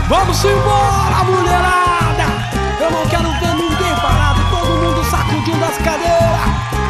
Vamos embora, mulherada! Eu não quero ver ninguém parado, todo mundo sacudindo as cadeiras.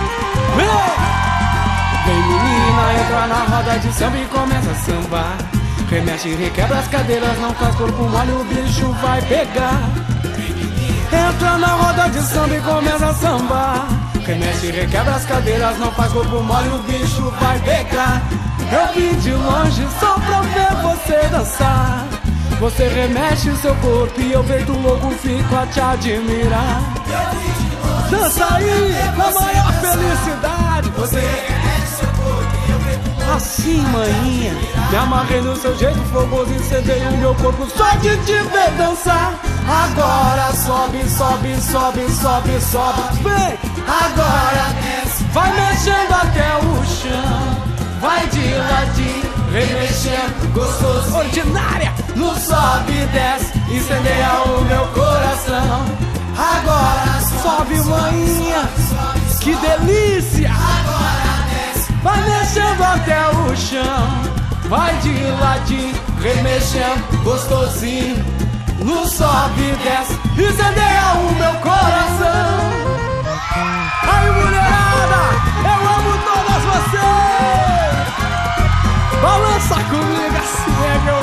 Vem menina, entra na roda de samba e começa a sambar. Remexe e requebra as cadeiras, não faz corpo mole, o bicho vai pegar. Entra na roda de samba e começa a sambar. Remexe e requebra as cadeiras, não faz corpo mole, o bicho vai pegar. Eu vim de longe só pra ver você dançar. Você remexe seu corpo e eu feito louco fico a te admirar. Dança aí, na maior felicidade. Você remexe seu corpo e eu feito louco assim, maninha. Me amarrei no seu jeito fogoso, incendei o meu corpo só de te ver dançar. Agora sobe, sobe, sobe, sobe, sobe. Vem, agora desce, vai mexendo até o chão. Vai de ladinho, remexendo, gostoso, ordinária. No sobe e desce, incendeia o meu coração. Agora sobe, maninha, que delícia. Agora desce, vai mexendo até o chão. Vai de ladinho, remexendo, gostosinho. No sobe e desce, incendeia o meu coração. Aí, mulherada, eu amo todas vocês. Balança comigo assim é que eu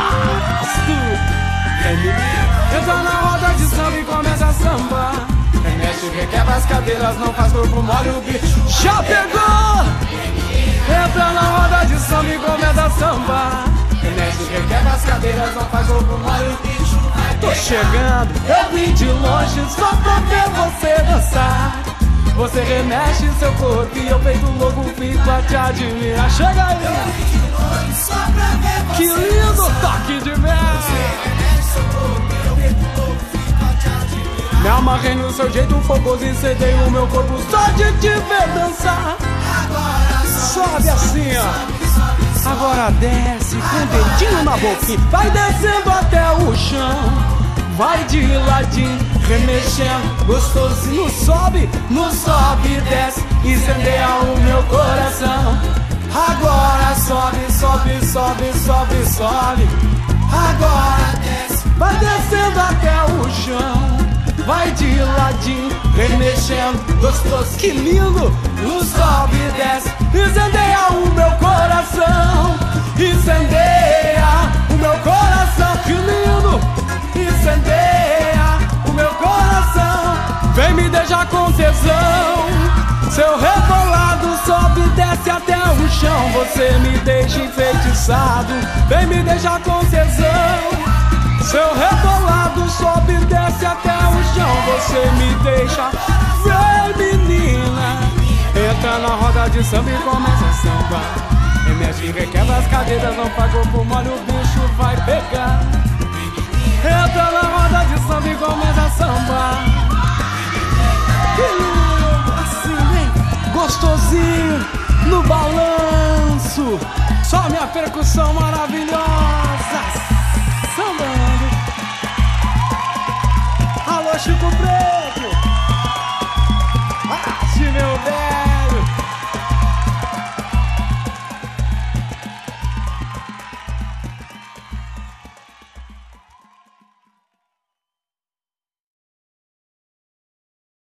gosto. Entra na roda de samba e começa a sambar. Remexe, requebra as cadeiras, não faz corpo mole, o bicho já pegou. Entra na roda de samba e começa a sambar. Remexe, requebra as cadeiras, não faz corpo mole, o bicho vai pegar. Tô chegando, eu vim de longe só pra ver você dançar. Você remexe seu corpo e eu feito louco fico a te admirar. Chega aí! Que lindo toque de mel! Me amarrei no seu jeito fogoso, incendei o meu corpo só de te ver dançar. Sobe assim, ó. Agora desce com o dedinho na boquinha. Vai descendo até o chão. Vai de ladinho, remexendo, gostosinho. No sobe e desce, incendeia o meu coração. Agora sobe, sobe, sobe, sobe, sobe. Agora desce, vai descendo até o chão. Vai de ladinho, remexendo, gostoso, que lindo. No sobe e desce, incendeia o meu coração. Incendeia o meu coração, que lindo. Incendeia o meu coração. Vem me deixar com tesão. Seu rebolado sobe e desce até o chão. Você me deixa enfeitiçado. Vem me deixar com tesão. Seu rebolado sobe e desce até o chão. Você me deixa. Vem, menina. Entra na roda de samba e começa a sambar. Remexe e requebra as cadeiras, não faz corpo mole, o bicho vai pegar. Entra na roda de samba e começa a sambar. Que lindo, assim, bem gostosinho, no balanço. Só minha percussão maravilhosa.